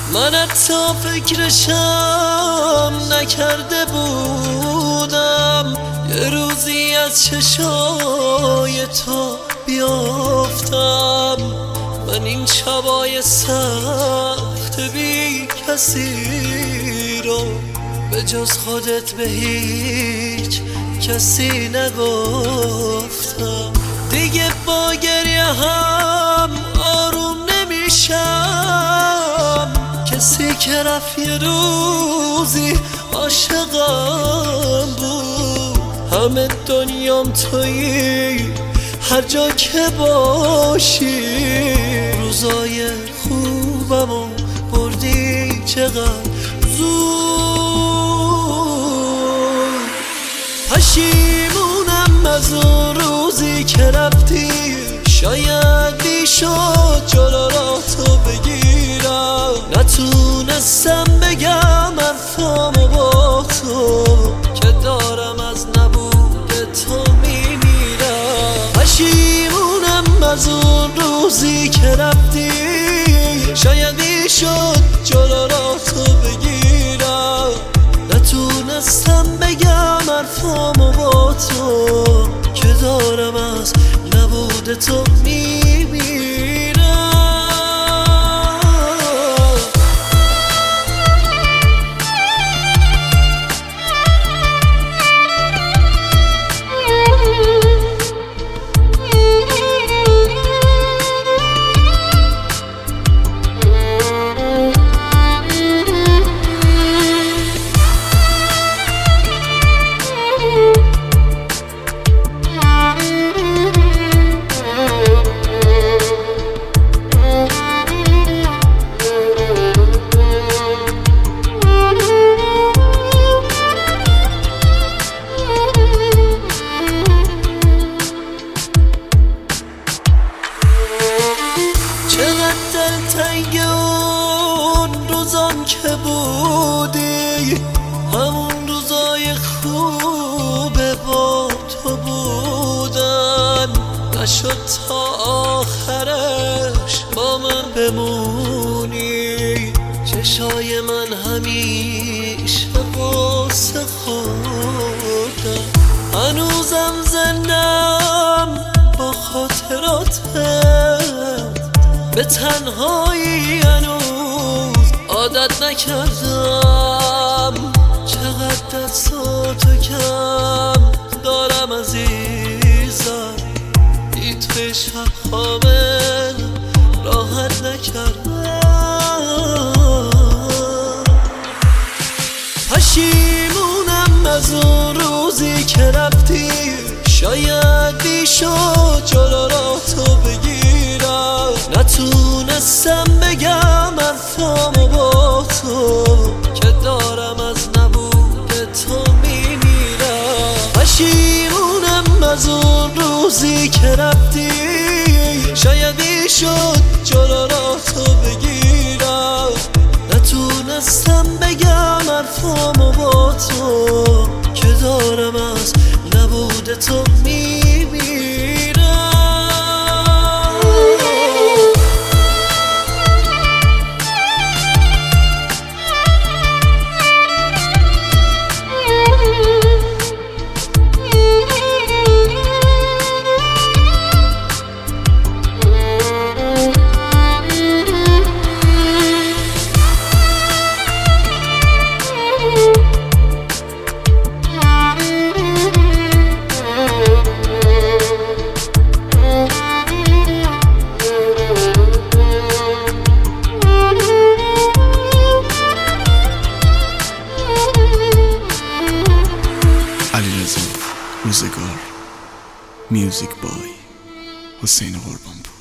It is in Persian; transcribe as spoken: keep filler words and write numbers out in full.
من حتی فکرشم نکرده بودم یه روزی از چشای تو بیافتم. من این شبای سخت بی کسی رو به جز خودت به هیچ کسی نگفتم. دیگه با گریه هم آروم نمیشم، کسی که رفت یه روزی عاشقم بود. همه دنیام تویی، هر جا که باشی روزای خوبمو بردی چقدر زود. پشیمونم از اون روزی که رفتی، شاید میشد جلو را تو بگیرم. نتونستم بگم حرفامو با تو که دارم از نبود تو میمیرم. پشیمونم از اون روزی که رفتی، شاید میشد جلو را تو بگیرم. نتونستم بگم حرفامو با تو که دارم از نبود تو میمیرم. چقدر تنگ اون روزام که بودی، همون روزای خوب با تو بودن. نشد تا آخرش با من بمونی، چشای من همیشه قصه خوردن. هنوزم زندم با خاطراتم، به تنهایی هنوز عادت نکردم. چقدر دستاتو کم دارم عزیزم، بی توی شب خوابم راحت نکردم. پشیمونم از اون روزی که رفتی، شاید میشد جلو را تو بگیرم. نتونستم بگم حرفامو با تو که دارم از نبود تو میمیرم. پشیمونم از اون روزی که رفتی، شاید میشد جلو را تو بگیرم. نتونستم بگم حرفامو با تو که دارم از نبود تو میمیرم. روزگار میوزیک بای حسین قربانپور.